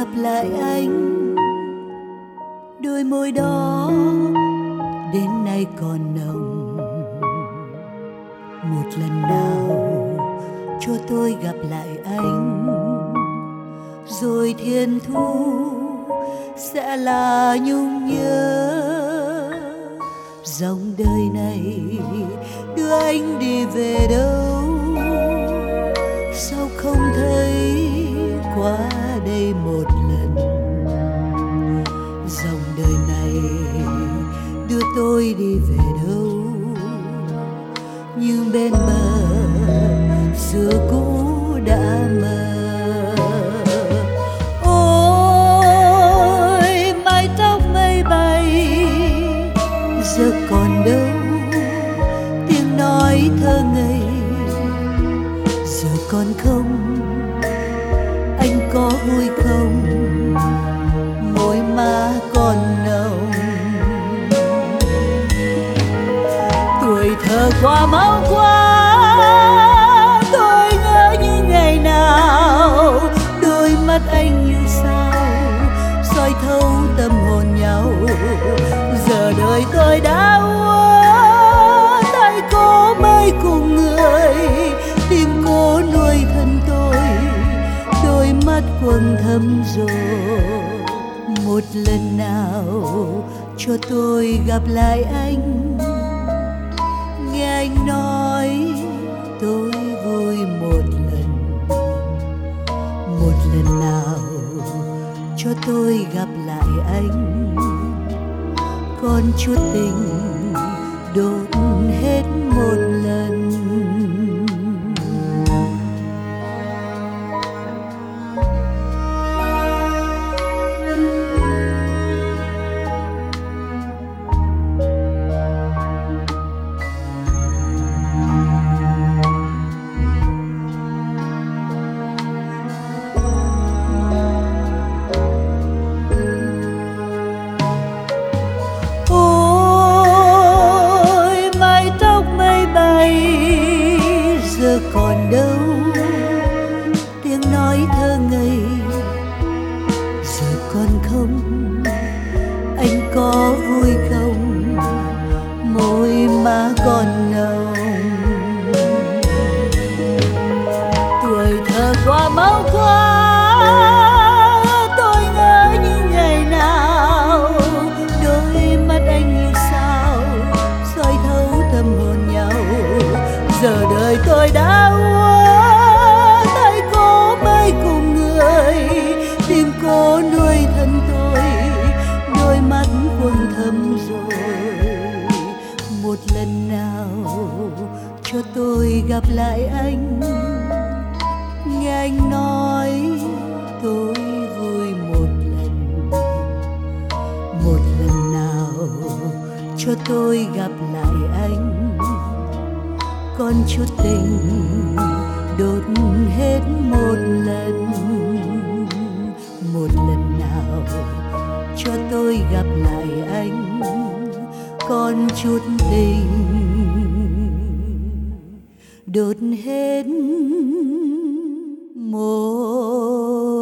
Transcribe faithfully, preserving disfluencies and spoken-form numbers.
gặp lại anh, đôi môi đó đến nay còn nồng. Một lần nào cho tôi gặp lại anh, rồi thiên thu sẽ là nhung nhớ. Dòng đời này đưa anh đi về đâu, sao không thấy qua đây một lần. Dòng đời này đưa tôi đi về đâu, nhưng bên bờ xưa cũ đã mờ. Ôi mái tóc mây bay giờ còn đâu, tiếng nói thơ ngây giờ còn không. Anh có vui không, môi má còn nồng. Tuổi thơ qua mau quá, tôi ngỡ như ngày nào đôi mắt anh như sao soi thấu tâm hồn nhau. Giờ đời tôi đã úa, tay cố mới cùng người tìm cố nuôi thân tôi. Đôi mắt quầng thâm rồi, một lần nào cho tôi gặp lại anh. Nghe anh nói tôi vui một lần, một lần nào cho tôi gặp lại anh. Còn chút tình đốt hết một lần. Giờ còn đâu tiếng nói thơ ngây giờ còn không. Anh có vui không, môi má còn nồng. Tuổi thơ qua mau quá, tôi ngỡ như ngày nào đôi mắt anh như sao soi thấu tâm hồn nhau. Giờ đời tôi đã úa, tay cố mới cùng người tìm cố nuôi thân tôi. Đôi mắt quầng thâm rồi, một lần nào cho tôi gặp lại anh. Nghe anh nói tôi vui một lần, một lần nào cho tôi gặp lại anh. Còn chút tình đốt hết một lần, một lần nào cho tôi gặp lại anh. Còn chút tình đốt hết một